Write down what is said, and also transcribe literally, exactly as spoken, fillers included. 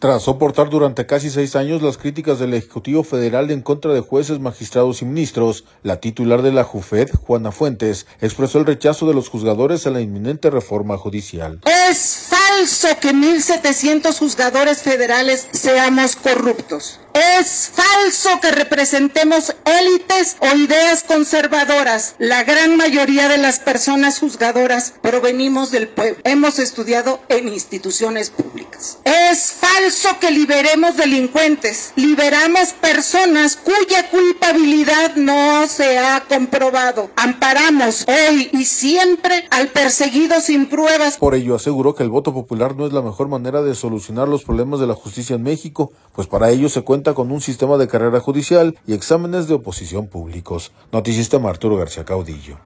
Tras soportar durante casi seis años las críticas del Ejecutivo Federal en contra de jueces, magistrados y ministros, la titular de la JUFED, Juana Fuentes, expresó el rechazo de los juzgadores a la inminente reforma judicial. Es falso que mil setecientos juzgadores federales seamos corruptos. Es falso que representemos élites o ideas conservadoras. La gran mayoría de las personas juzgadoras provenimos del pueblo. Hemos estudiado en instituciones públicas. Es falso que liberemos delincuentes. Liberamos personas cuya culpabilidad no se ha comprobado. Amparamos hoy y siempre al perseguido sin pruebas. Por ello aseguró que el voto popular no es la mejor manera de solucionar los problemas de la justicia en México, pues para ello se cuenta con un sistema de carrera judicial y exámenes de oposición públicos. Noticista Arturo García Caudillo.